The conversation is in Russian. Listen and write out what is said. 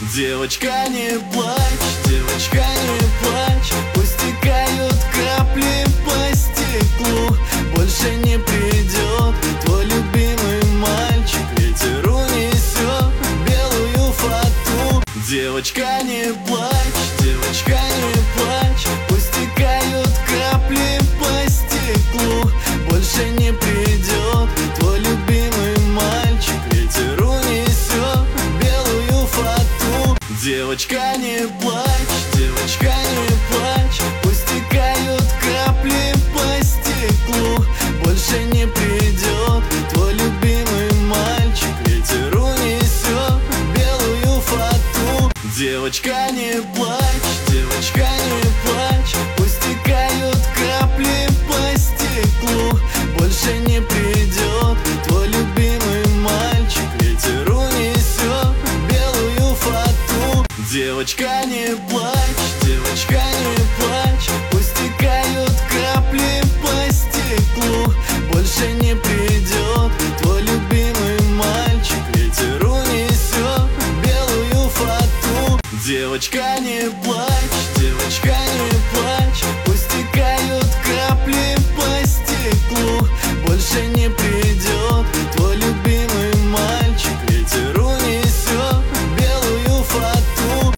Девочка, не плачь, девочка, не плачь, пусть стекают капли по стеклу. Больше не придет твой любимый мальчик, ветер унесет белую фату. Девочка, не плачь, девочка, не плачь, пусть стекают капли по стеклу. Больше не придет твой любимый мальчик, ветер унесет белую фату. Девочка, не плачь, девочка, не плачь, пусть стекают капли по стеклу. Больше не придет твой любимый мальчик, ветер унесет белую фату. Девочка, не плачь, девочка, не плачь, пусть стекают капли по стеклу. Больше не придет твой любимый мальчик, ветер унесет белую фату. Девочка, не плачь, девочка, не плачь, пусть стекают капли по стеклу. Больше не придет твой любимый мальчик, ветер унесет белую фату. Девочка, не плачь, девочка, не плачь, пусть стекают